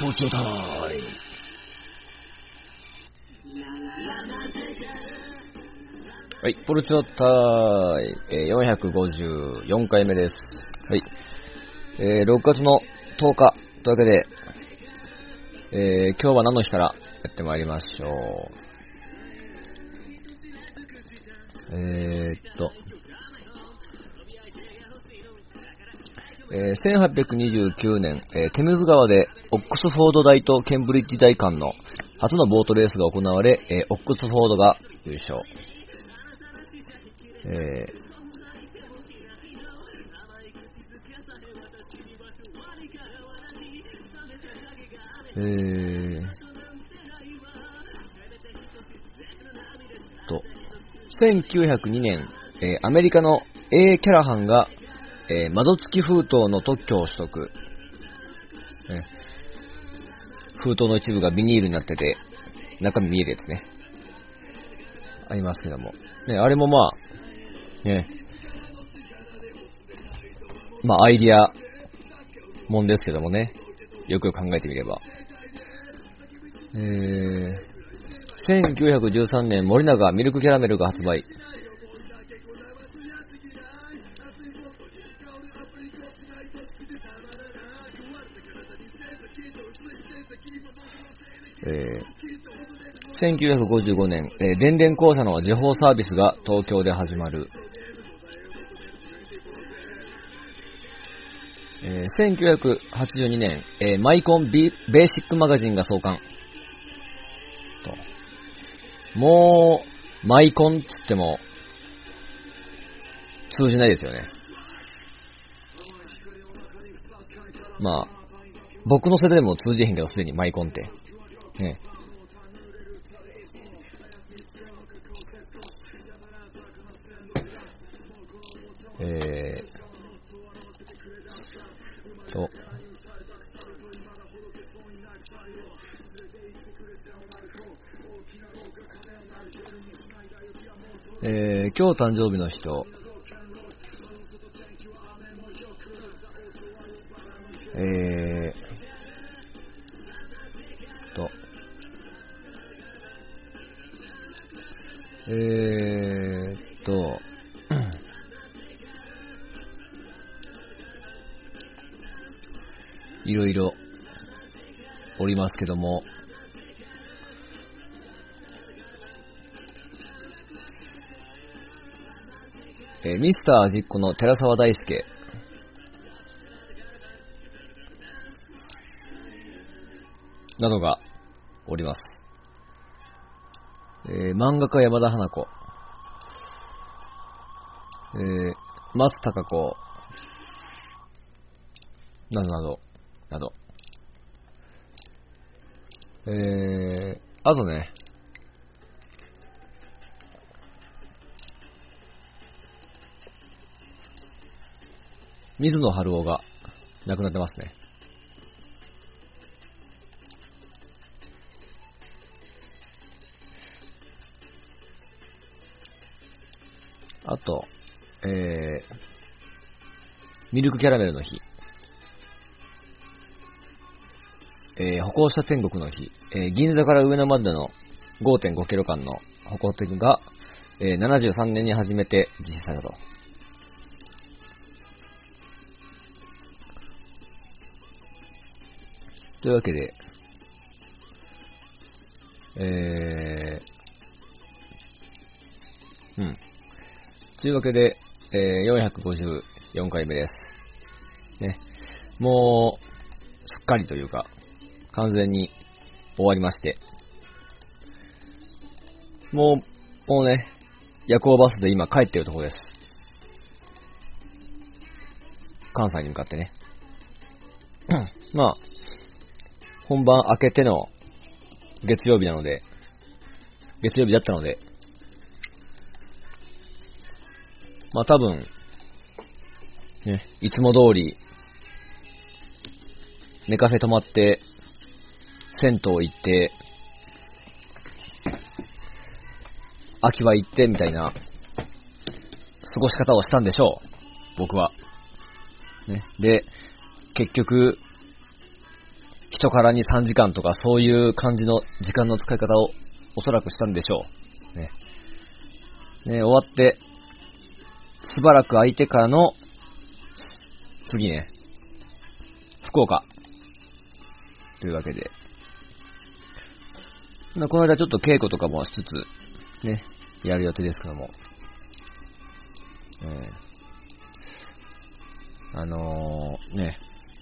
ポルチョタイム。はい、ポルチョタイム、454回目です。はい、6月の10日というわけで、今日は何の日からやってまいりましょう。1829年、テムズ川でオックスフォード大とケンブリッジ大間の初のボートレースが行われ、オックスフォードが優勝。1902年、アメリカの A. キャラハンが、窓付き封筒の特許を取得。封筒の一部がビニールになってて、中身見えるやつね。ありますけども。ね、あれもまあ、ね、まあアイディアもんですけどもね。よく考えてみれば。1913年、森永ミルクキャラメルが発売。1955年、電電公社の時報サービスが東京で始まる。1982年、マイコンベーシックマガジンが創刊。もう、マイコンっつっても、通じないですよね。まあ、僕の世代でも通じへんけど、すでにマイコンって。ね。今日誕生日の人、いろいろおりますけども、ミスター味っ子の寺沢大輔、などがおります。漫画家山田花子、松たか子、などなど、など。あとね、水野晴夫が亡くなってますね。あと、ミルクキャラメルの日、歩行者天国の日、銀座から上野までの 5.5 キロ間の歩行天が、73年に初めて実施されたと。というわけで、というわけで、454回目です。ね。もう、すっかりというか、完全に終わりまして。もうね、夜行バスで今帰ってるところです。関西に向かってね。まあ、本番明けての月曜日だったので、まあ多分、ね、いつも通り、寝カフェ泊まって、銭湯行って、秋葉行ってみたいな、過ごし方をしたんでしょう。僕は。ね。で、結局、 人からに3時間とかそういう感じの時間の使い方をおそらくしたんでしょう。ね。ね、終わって、しばらく空いてからの、次ね、福岡。というわけで。この間ちょっと稽古とかもしつつ、ね、やる予定ですけども。ね。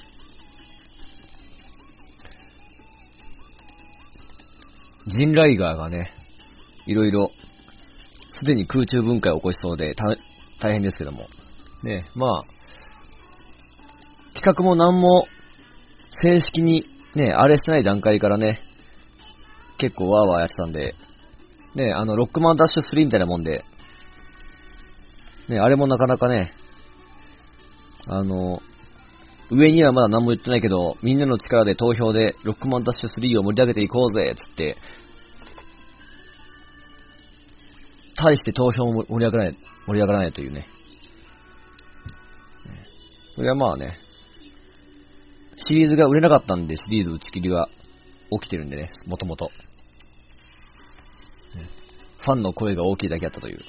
ジンライガーがね、いろいろ、すでに空中分解を起こしそうで、大変ですけども。ね、まあ、企画も何も、正式にね、あれしてない段階からね、結構ワーワーやってたんで、ね、ロックマンダッシュ3みたいなもんで、ね、あれもなかなかね、上にはまだ何も言ってないけど、みんなの力で投票でロックマンダッシュ3を盛り上げていこうぜつって、対して投票も盛り上がらないというね。それはまあね、シリーズが売れなかったんでシリーズ打ち切りが起きてるんでね、もともと。ファンの声が大きいだけだったという。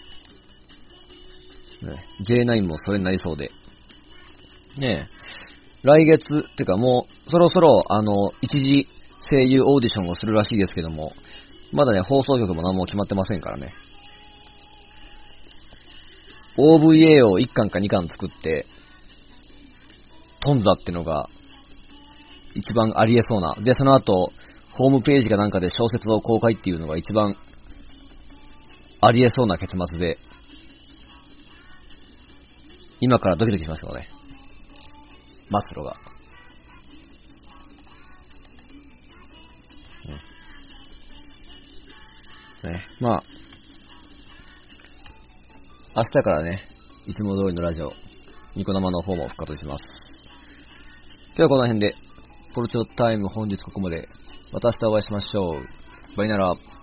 ね、J9 もそれになりそうで。ねえ、来月、てかもう、そろそろ、一次声優オーディションをするらしいですけども、まだね、放送局も何も決まってませんからね。OVA を1巻か2巻作って、トンザってのが、一番ありえそうな。で、その後、ホームページかなんかで小説を公開っていうのが一番、ありえそうな結末で、今からドキドキしますけどね。末路が。ね。まあ、明日からね、いつも通りのラジオ、ニコ生の方も復活します。今日はこの辺で、ポルチョタイム本日ここまで。また明日お会いしましょう。バイナラ。